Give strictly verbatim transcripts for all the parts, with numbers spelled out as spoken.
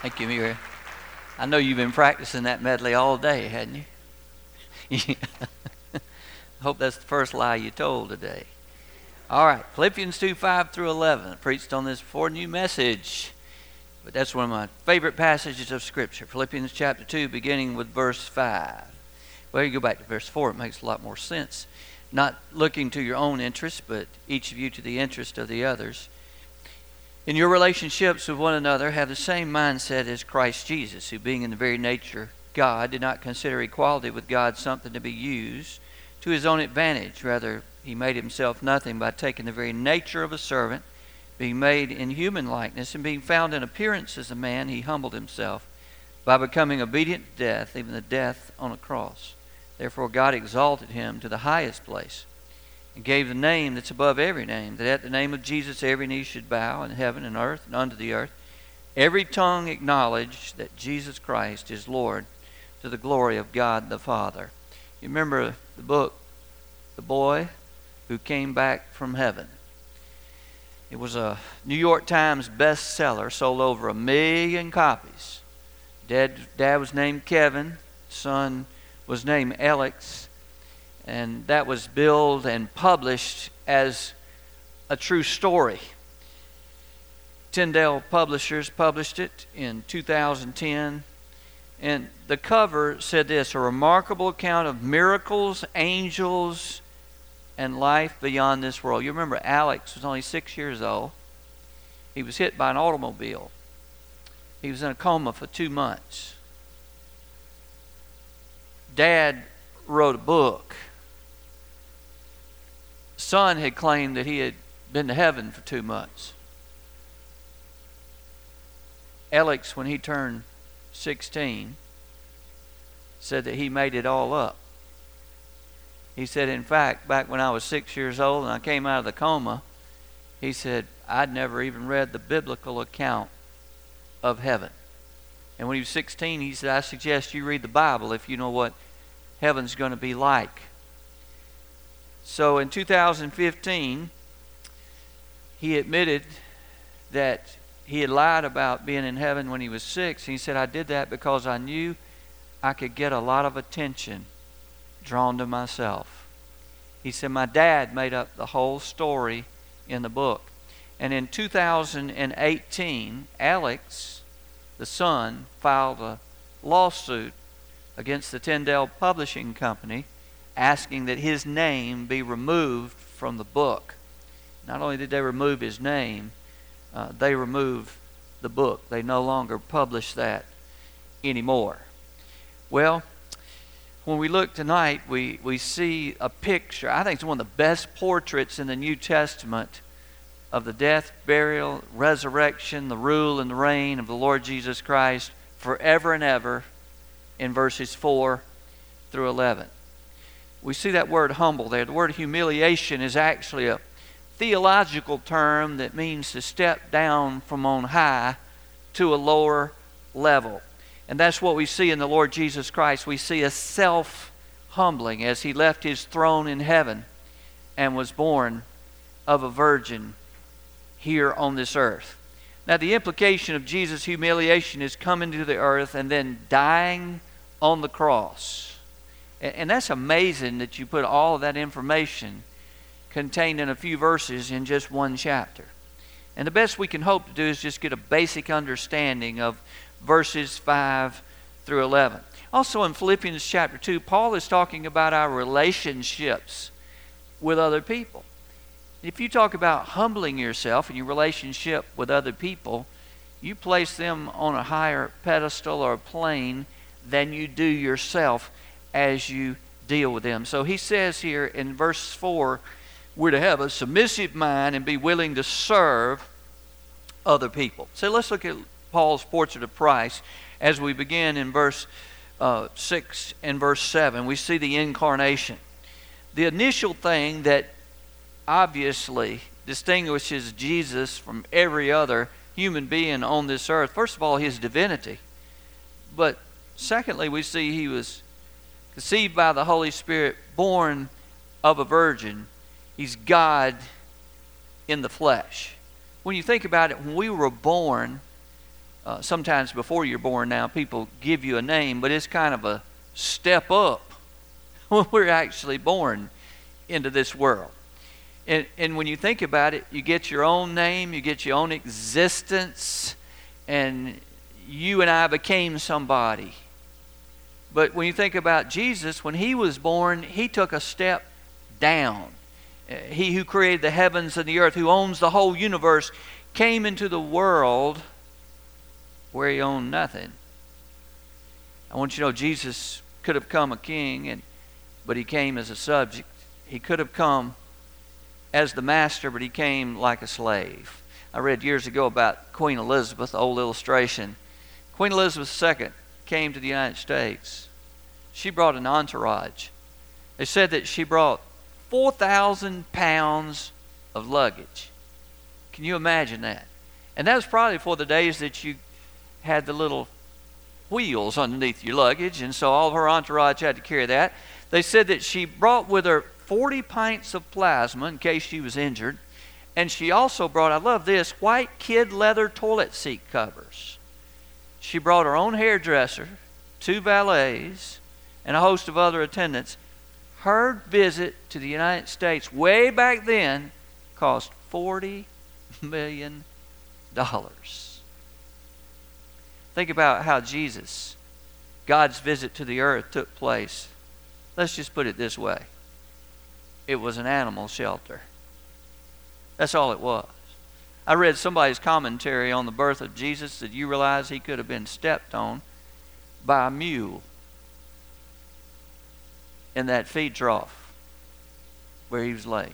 Thank you, Mary. I know you've been practicing that medley all day, hadn't you? I hope that's the first lie you told today. All right, Philippians two, five through eleven. I preached on this before, new message. But that's one of my favorite passages of Scripture. Philippians chapter two, beginning with verse five. Well, you go back to verse four, it makes a lot more sense. Not looking to your own interest, but each of you to the interest of the others. In your relationships with one another, have the same mindset as Christ Jesus, who being in the very nature God, did not consider equality with God something to be used to his own advantage. Rather, he made himself nothing by taking the very nature of a servant, being made in human likeness, and being found in appearance as a man, he humbled himself by becoming obedient to death, even the death on a cross. Therefore God exalted him to the highest place, and gave the name that's above every name, that at the name of Jesus every knee should bow in heaven and earth and under the earth, every tongue acknowledge that Jesus Christ is Lord, to the glory of God the Father. You remember the book, The Boy Who Came Back from Heaven. It was a New York Times bestseller, sold over a million copies. Dad, Dad was named Kevin, son was named Alex, and that was billed and published as a true story. Tyndale Publishers published it in two thousand ten. And the cover said this: a remarkable account of miracles, angels, and life beyond this world. You remember Alex was only six years old. He was hit by an automobile. He was in a coma for two months. Dad wrote a book. Son had claimed that he had been to heaven for two months. Alex, when he turned sixteen, said that he made it all up. He said, in fact, back when I was six years old and I came out of the coma, he said, I'd never even read the biblical account of heaven. And when he was sixteen, he said, I suggest you read the Bible if you know what heaven's going to be like. So in two thousand fifteen, he admitted that he had lied about being in heaven when he was six. He said, I did that because I knew I could get a lot of attention drawn to myself. He said, my dad made up the whole story in the book. And in two thousand eighteen, Alex, the son, filed a lawsuit against the Tyndale Publishing Company, asking that his name be removed from the book. Not only did they remove his name, uh, they removed the book. They no longer publish that anymore. Well, when we look tonight, we, we see a picture. I think it's one of the best portraits in the New Testament of the death, burial, resurrection, the rule and the reign of the Lord Jesus Christ forever and ever in verses four through eleven. We see that word humble there. The word humiliation is actually a theological term that means to step down from on high to a lower level. And that's what we see in the Lord Jesus Christ. We see a self-humbling as he left his throne in heaven and was born of a virgin here on this earth. Now, the implication of Jesus' humiliation is coming to the earth and then dying on the cross. And that's amazing that you put all of that information contained in a few verses in just one chapter. And the best we can hope to do is just get a basic understanding of verses five through eleven. Also in Philippians chapter two, Paul is talking about our relationships with other people. If you talk about humbling yourself in your relationship with other people, you place them on a higher pedestal or plane than you do yourself as you deal with them. So he says here in verse four, we're to have a submissive mind and be willing to serve other people. So let's look at Paul's portrait of Christ as we begin in verse uh, six and verse seven. We see the incarnation. The initial thing that obviously distinguishes Jesus from every other human being on this earth, first of all, his divinity. But secondly, we see he was conceived by the Holy Spirit, born of a virgin. He's God in the flesh. When you think about it, when we were born, uh, sometimes before you're born now, people give you a name, but it's kind of a step up when we're actually born into this world. And, and when you think about it, you get your own name, you get your own existence, and you and I became somebody. But when you think about Jesus, when he was born, he took a step down. He who created the heavens and the earth, who owns the whole universe, came into the world where he owned nothing. I want you to know Jesus could have come a king, and but he came as a subject. He could have come as the master, but he came like a slave. I read years ago about Queen Elizabeth, old illustration. Queen Elizabeth the Second came to the United States. She brought an entourage. They said that she brought four thousand pounds of luggage. Can you imagine that? And that was probably for the days that you had the little wheels underneath your luggage, and so all of her entourage had to carry that. They said that she brought with her forty pints of plasma in case she was injured. And she also brought, I love this, white kid leather toilet seat covers. She brought her own hairdresser, two valets, and a host of other attendants. Her visit to the United States way back then cost forty million dollars. Think about how Jesus, God's visit to the earth, took place. Let's just put it this way. It was an animal shelter. That's all it was. I read somebody's commentary on the birth of Jesus that you realize he could have been stepped on by a mule in that feed trough where he was laid.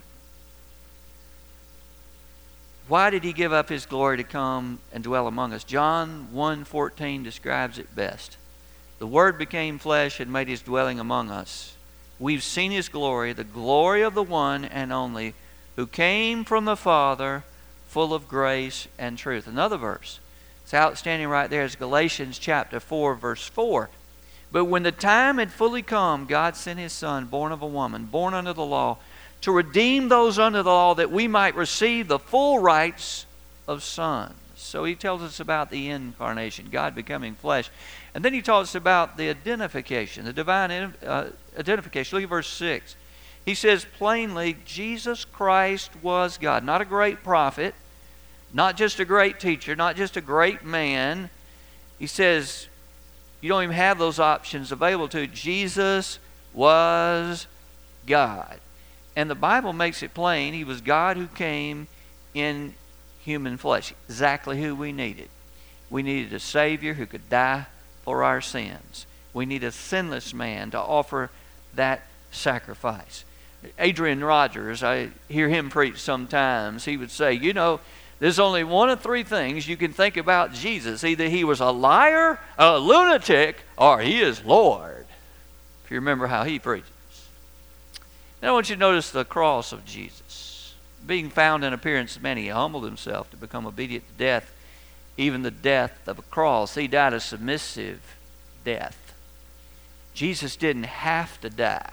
Why did he give up his glory to come and dwell among us? John one fourteen describes it best. The Word became flesh and made his dwelling among us. We've seen his glory, the glory of the one and only, who came from the Father, full of grace and truth. Another verse, it's outstanding right there, is Galatians chapter four, verse four. But when the time had fully come, God sent his Son, born of a woman, born under the law, to redeem those under the law, that we might receive the full rights of sons. So he tells us about the incarnation, God becoming flesh. And then he talks about the identification, the divine uh, identification. Look at verse six. He says plainly, Jesus Christ was God. Not a great prophet, not just a great teacher, not just a great man. He says, you don't even have those options available to you. Jesus was God. And the Bible makes it plain, he was God who came in human flesh. Exactly who we needed. We needed a Savior who could die for our sins. We need a sinless man to offer that sacrifice. Adrian Rogers, I hear him preach sometimes. He would say, you know, there's only one of three things you can think about Jesus. Either he was a liar, a lunatic, or he is Lord. If you remember how he preaches. Now I want you to notice the cross of Jesus. Being found in appearance of many, he humbled himself to become obedient to death, even the death of a cross. He died a submissive death. Jesus didn't have to die.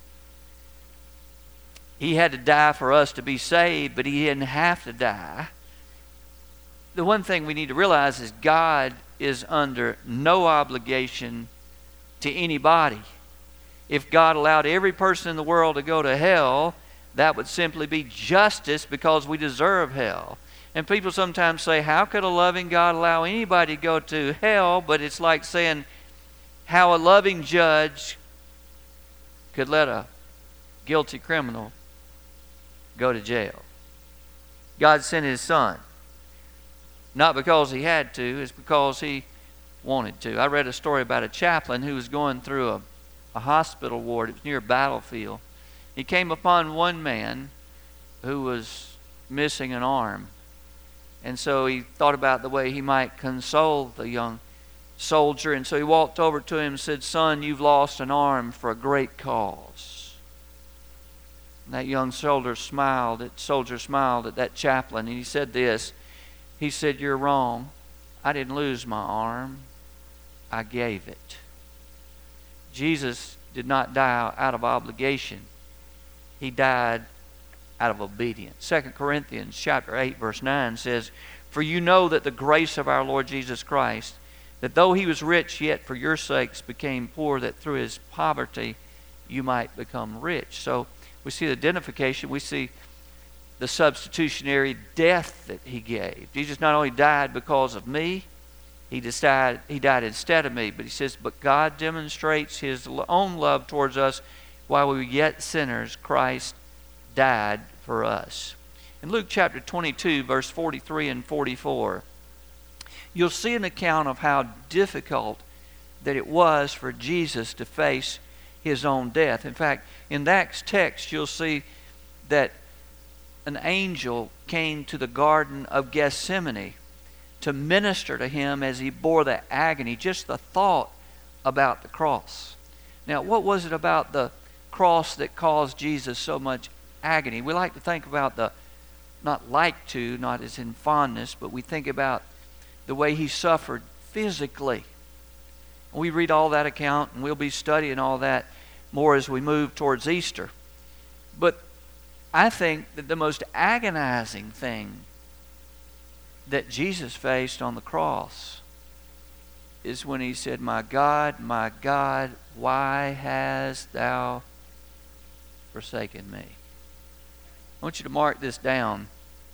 He had to die for us to be saved, but he didn't have to die. The one thing we need to realize is God is under no obligation to anybody. If God allowed every person in the world to go to hell, that would simply be justice because we deserve hell. And people sometimes say, how could a loving God allow anybody to go to hell? But it's like saying how a loving judge could let a guilty criminal go to jail. God sent his Son. Not because he had to, it's because he wanted to. I read a story about a chaplain who was going through a, a hospital ward. It was near a battlefield. He came upon one man who was missing an arm. And so he thought about the way he might console the young soldier. And so he walked over to him and said, son, you've lost an arm for a great cause. And that young soldier smiled, that soldier smiled at that chaplain, and he said this. He said, you're wrong. I didn't lose my arm. I gave it. Jesus did not die out of obligation. He died out of obedience. Second Corinthians chapter eight verse nine says, For you know that the grace of our Lord Jesus Christ, that though he was rich, yet for your sakes became poor, that through his poverty you might become rich. So we see the identification. We see the substitutionary death that he gave. Jesus not only died because of me, he just died, he died instead of me. But he says, but God demonstrates his own love towards us. While we were yet sinners, Christ died for us. In Luke chapter twenty-two, verse forty-three and forty-four, you'll see an account of how difficult that it was for Jesus to face his own death. In fact, in that text, you'll see that an angel came to the Garden of Gethsemane to minister to him as he bore the agony, just the thought about the cross. Now, what was it about the cross that caused Jesus so much agony? We like to think about the, not like to, not as in fondness, but we think about the way he suffered physically. We read all that account, and we'll be studying all that more as we move towards Easter. But I think that the most agonizing thing that Jesus faced on the cross is when he said, my God, my God, why hast thou forsaken me? I want you to mark this down.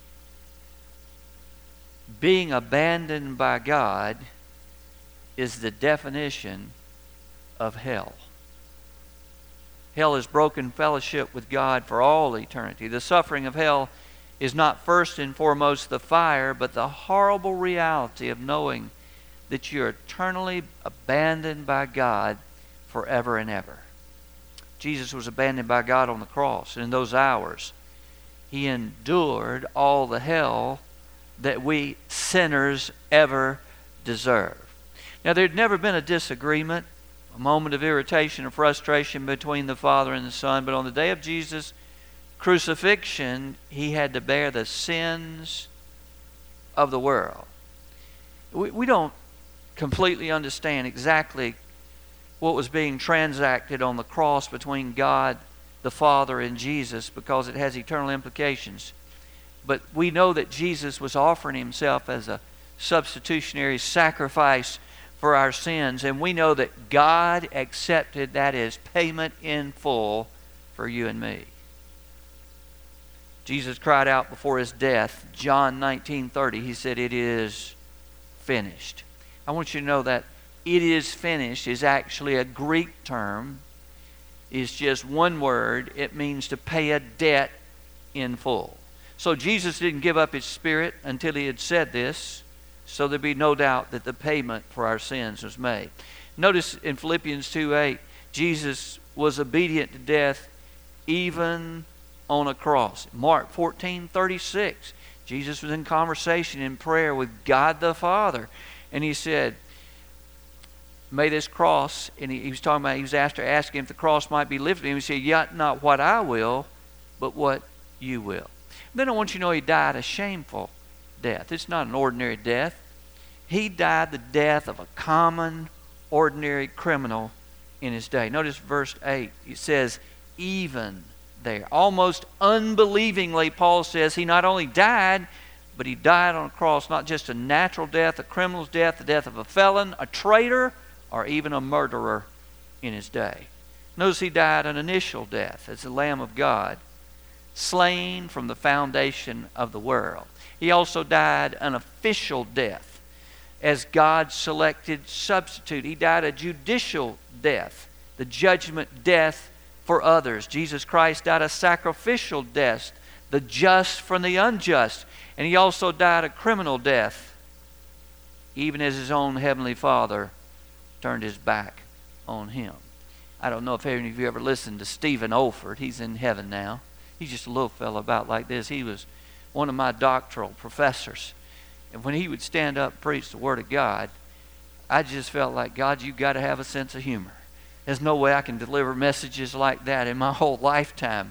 Being abandoned by God is the definition of hell. Hell is broken fellowship with God for all eternity. The suffering of hell is not first and foremost the fire, but the horrible reality of knowing that you're eternally abandoned by God forever and ever. Jesus was abandoned by God on the cross, and in those hours, he endured all the hell that we sinners ever deserve. Now, there'd never been a disagreement, a moment of irritation or frustration between the Father and the Son, but on the day of Jesus' crucifixion, he had to bear the sins of the world. We, we don't completely understand exactly what was being transacted on the cross between God the Father and Jesus, because it has eternal implications. But we know that Jesus was offering himself as a substitutionary sacrifice for our sins, and we know that God accepted that as payment in full for you and me. Jesus cried out before his death, John nineteen thirty, he said, it is finished. I want you to know that it is finished is actually a Greek term. It's just one word. It means to pay a debt in full. So Jesus didn't give up his spirit until he had said this, so there'd be no doubt that the payment for our sins was made. Notice in Philippians two eight, Jesus was obedient to death even on a cross. Mark fourteen thirty-six, Jesus was in conversation in prayer with God the Father, and he said, may this cross, and he, he was talking about, he was asked to ask him if the cross might be lifted. And he said, yet not what I will, but what you will. Then I want you to know he died a shameful death. It's not an ordinary death. He died the death of a common, ordinary criminal in his day. Notice verse eight. It says, even there. Almost unbelievingly, Paul says he not only died, but he died on a cross, not just a natural death, a criminal's death, the death of a felon, a traitor, or even a murderer in his day. Notice he died an initial death as the Lamb of God, slain from the foundation of the world. He also died an official death as God's selected substitute. He died a judicial death, the judgment death for others. Jesus Christ died a sacrificial death, the just from the unjust. And he also died a criminal death, even as his own heavenly Father turned his back on him. I don't know if any of you ever listened to Stephen Olford. He's in heaven now. He's just a little fellow about like this. He was one of my doctoral professors. And when he would stand up and preach the Word of God, I just felt like, God, you've got to have a sense of humor. There's no way I can deliver messages like that in my whole lifetime.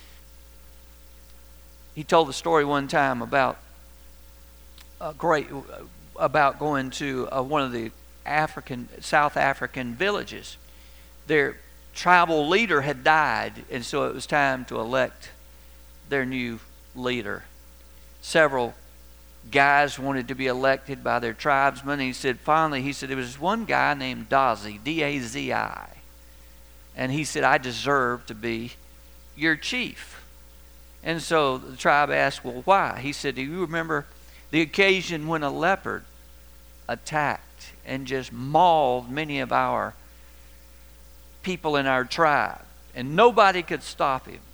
He told the story one time about a great, about going to uh, one of the African, South African villages. Their tribal leader had died, and so it was time to elect their new leader. Several guys wanted to be elected by their tribesmen. He said, finally, he said, there was one guy named Dazi, D A Z I. And he said, I deserve to be your chief. And so the tribe asked, well, why? He said, do you remember the occasion when a leopard attacked and just mauled many of our people in our tribe, and nobody could stop him?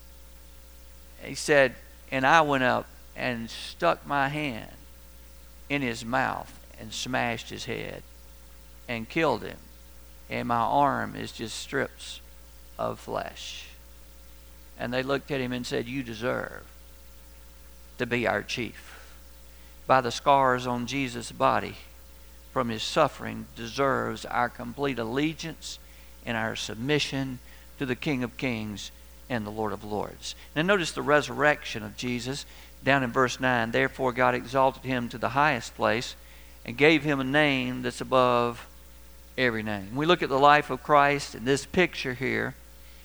He said, and I went up and stuck my hand in his mouth and smashed his head and killed him. And my arm is just strips of flesh. And they looked at him and said, you deserve to be our chief. By the scars on Jesus' body from his suffering deserves our complete allegiance and our submission to the King of Kings and the Lord of Lords. Now notice the resurrection of Jesus down in verse nine. Therefore God exalted him to the highest place and gave him a name that's above every name. We look at the life of Christ in this picture here.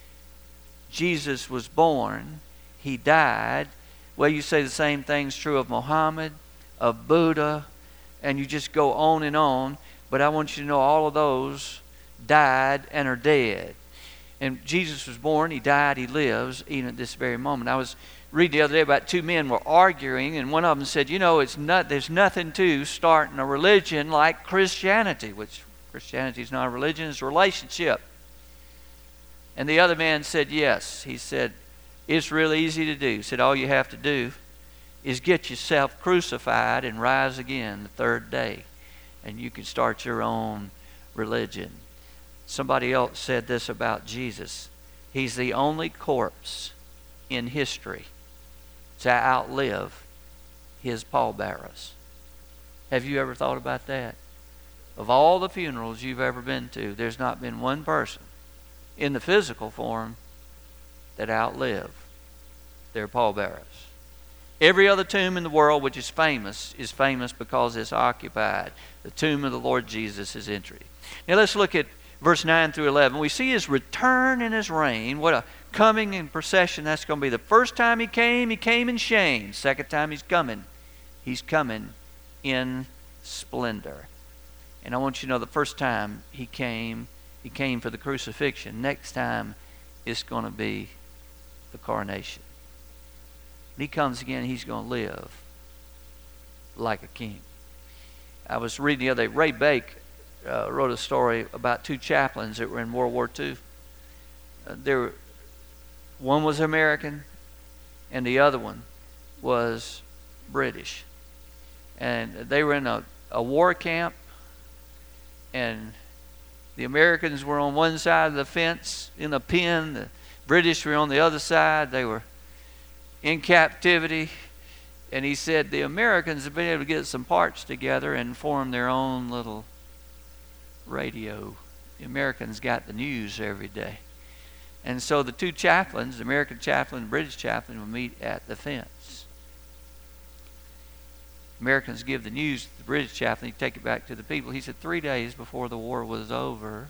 Jesus was born. He died. Well, you say the same thing's true of Muhammad, of Buddha, and you just go on and on. But I want you to know all of those died and are dead. And Jesus was born, he died, he lives, even at this very moment. I was reading the other day about two men were arguing, and one of them said, you know, it's not, there's nothing to starting a religion like Christianity, which Christianity is not a religion, it's a relationship. And the other man said, yes. He said, it's really easy to do. He said, all you have to do is get yourself crucified and rise again the third day, and you can start your own religion. Somebody else said this about Jesus. He's the only corpse in history to outlive his pallbearers. Have you ever thought about that? Of all the funerals you've ever been to, there's not been one person in the physical form that outlived their pallbearers. Every other tomb in the world which is famous is famous because it's occupied. The tomb of the Lord Jesus is empty. Now let's look at verse nine through eleven. We see his return and his reign. What a coming in procession that's going to be. The first time he came, he came in shame. Second time he's coming, he's coming in splendor. And I want you to know the first time he came, he came for the crucifixion. Next time it's going to be the coronation. When he comes again, he's going to live like a king. I was reading the other day, Ray Bake Uh, wrote a story about two chaplains that were in World War Two. Uh, there, one was American, and the other one was British. And they were in a, a war camp, and the Americans were on one side of the fence in a pen. The British were on the other side. They were in captivity. And he said the Americans have been able to get some parts together and form their own little radio. The Americans got the news every day. And so the two chaplains, the American chaplain and the British chaplain, would meet at the fence. Americans give the news to the British chaplain, he'd take it back to the people. He said three days before the war was over,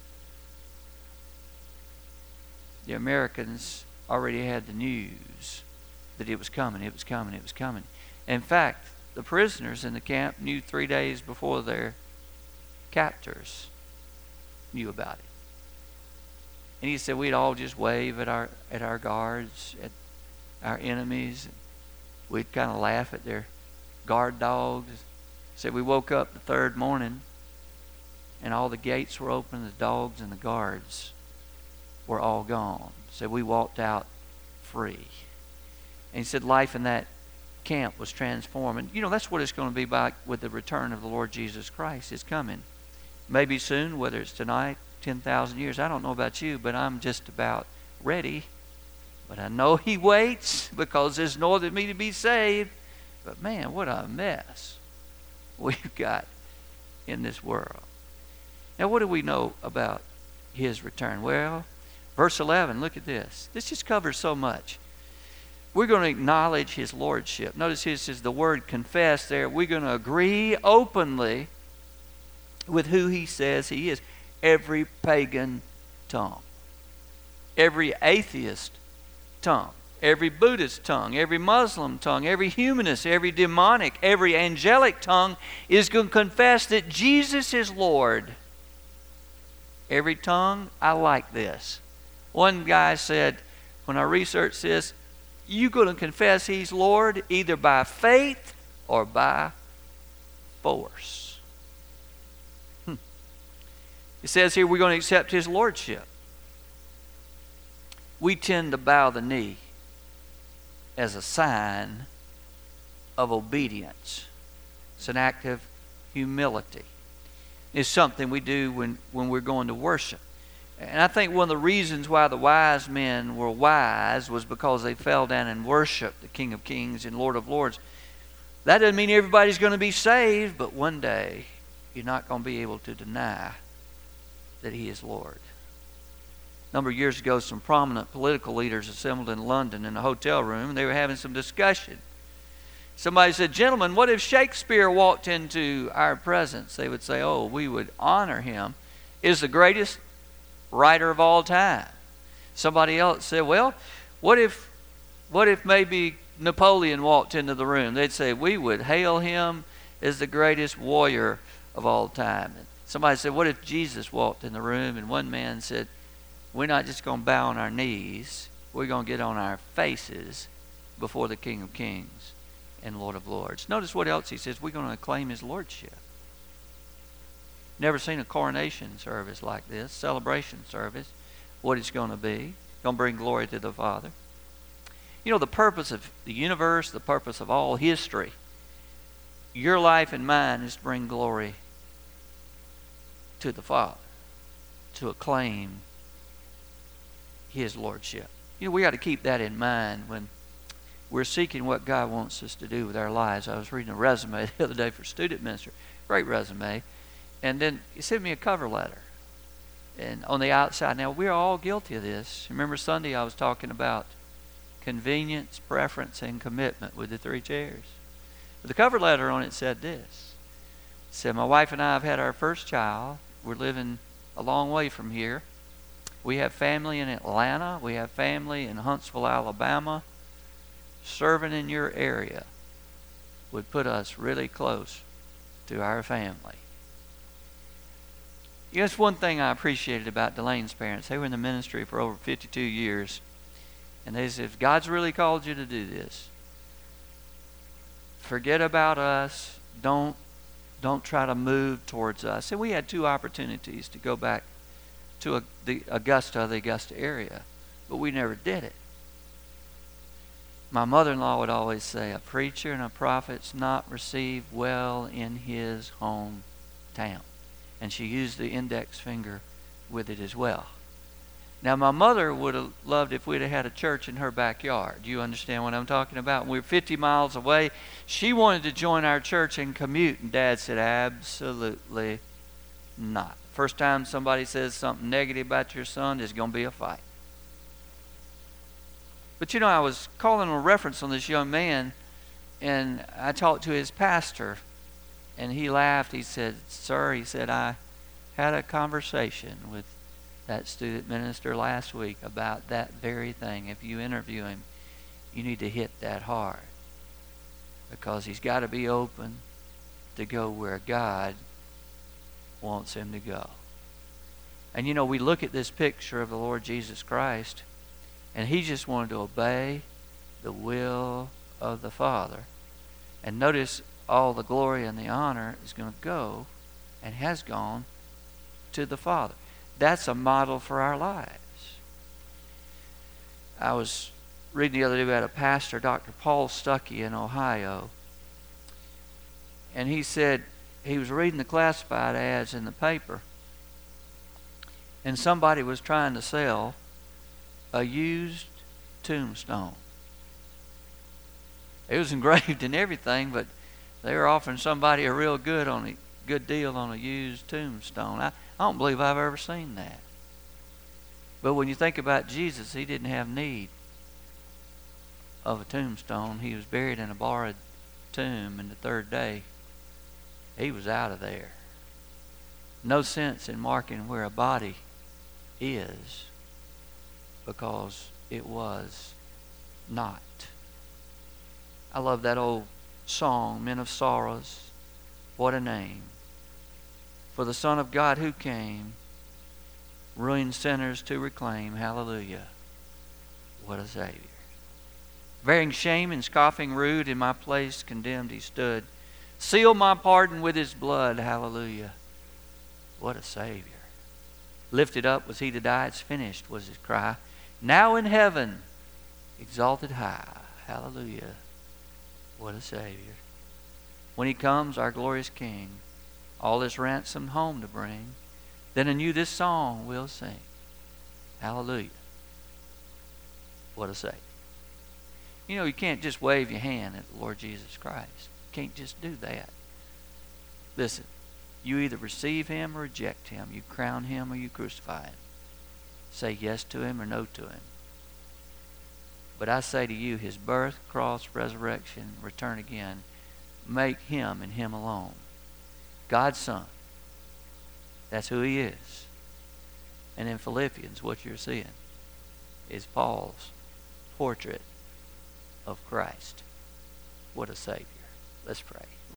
the Americans already had the news that it was coming, it was coming, it was coming. In fact, the prisoners in the camp knew three days before their captors knew about it. And he said we'd all just wave at our at our guards, at our enemies. We'd kind of laugh at their guard dogs. He said we woke up the third morning and all the gates were open, the dogs and the guards were all gone. He said we walked out free. And he said life in that camp was transformed. And you know, that's what it's going to be like with the return of the Lord Jesus Christ. It's coming. Maybe soon, whether it's tonight, ten thousand years. I don't know about you, but I'm just about ready. But I know he waits because there's no other me to be saved. But man, what a mess we've got in this world. Now, what do we know about his return? Well, verse eleven, look at this. This just covers so much. We're going to acknowledge his lordship. Notice here it says the word confess there. We're going to agree openly with who he says he is. Every pagan tongue, every atheist tongue every Buddhist tongue, every Muslim tongue, every humanist, every demonic, every angelic tongue is going to confess that Jesus is Lord. Every tongue, I like this. One guy said, when I researched this, you're going to confess He's Lord either by faith or by force. Hmm. It says here we're going to accept His Lordship. We tend to bow the knee as a sign of obedience. It's an act of humility. It's something we do when, when we're going to worship. And I think one of the reasons why the wise men were wise was because they fell down and worshiped the King of Kings and Lord of Lords. That doesn't mean everybody's going to be saved, but one day you're not going to be able to deny that He is Lord. A number of years ago, some prominent political leaders assembled in London in a hotel room, and they were having some discussion. Somebody said, "Gentlemen, what if Shakespeare walked into our presence?" They would say, "Oh, we would honor him. Is the greatest writer of all time." Somebody else said, "Well, what if what if maybe Napoleon walked into the room?" They'd say, "We would hail him as the greatest warrior of all time." And somebody said, "What if Jesus walked in the room?" And one man said, "We're not just going to bow on our knees. We're going to get on our faces before the King of Kings and Lord of Lords." Notice what else he says. We're going to acclaim His Lordship. Never seen a coronation service like this, celebration service. What it's going to be. Going to bring glory to the Father. You know, the purpose of the universe, the purpose of all history, your life and mine is to bring glory to the Father, to acclaim His Lordship. You know, we got to keep that in mind when we're seeking what God wants us to do with our lives. I was reading a resume the other day for student minister. Great resume. And then he sent me a cover letter. And on the outside, now we're all guilty of this. Remember Sunday I was talking about convenience, preference, and commitment with the three chairs. But the cover letter on it said this. It said, "My wife and I have had our first child. We're living a long way from here. We have family in Atlanta. We have family in Huntsville, Alabama. Serving in your area would put us really close to our family." You know, that's one thing I appreciated about Delaine's parents. They were in the ministry for over fifty-two years. And they said, if God's really called you to do this, forget about us. Don't, don't try to move towards us. And we had two opportunities to go back to a, the Augusta, the Augusta area. But we never did it. My mother-in-law would always say, a preacher and a prophet's not received well in his hometown. And she used the index finger with it as well. Now, my mother would have loved if we'd have had a church in her backyard. Do you understand what I'm talking about? We were fifty miles away. She wanted to join our church and commute. And Dad said, absolutely not. First time somebody says something negative about your son, there's going to be a fight. But you know, I was calling a reference on this young man, and I talked to his pastor, and he laughed. He said, "Sir," he said, "I had a conversation with that student minister last week about that very thing. If you interview him, you need to hit that hard, because he's got to be open to go where God wants him to go." And you know, we look at this picture of the Lord Jesus Christ, and he just wanted to obey the will of the Father. And notice all the glory and the honor is going to go, and has gone, to the Father. That's a model for our lives. I was reading the other day about a pastor, Doctor Paul Stuckey in Ohio. And he said he was reading the classified ads in the paper, and somebody was trying to sell a used tombstone. It was engraved and everything, but they were offering somebody a real good on a good deal on a used tombstone. I, I don't believe I've ever seen that. But when you think about Jesus, he didn't have need of a tombstone. He was buried in a borrowed tomb, and the third day he was out of there. No sense in marking where a body is, because it was not. I love that old song, Men of Sorrows, what a name. For the Son of God who came, ruined sinners to reclaim. Hallelujah. What a Savior. Bearing shame and scoffing rude, in my place condemned he stood. Sealed my pardon with his blood. Hallelujah. What a Savior. Lifted up was he to die. It's finished was his cry. Now in heaven, exalted high. Hallelujah. What a Savior. When he comes, our glorious King, all his ransom home to bring, then anew this song we'll sing. Hallelujah. What a Savior. You know, you can't just wave your hand at the Lord Jesus Christ. You can't just do that. Listen, you either receive him or reject him. You crown him or you crucify him. Say yes to him or no to him. But I say to you, his birth, cross, resurrection, return again, make him and him alone God's Son. That's who he is. And in Philippians, what you're seeing is Paul's portrait of Christ. What a Savior. Let's pray.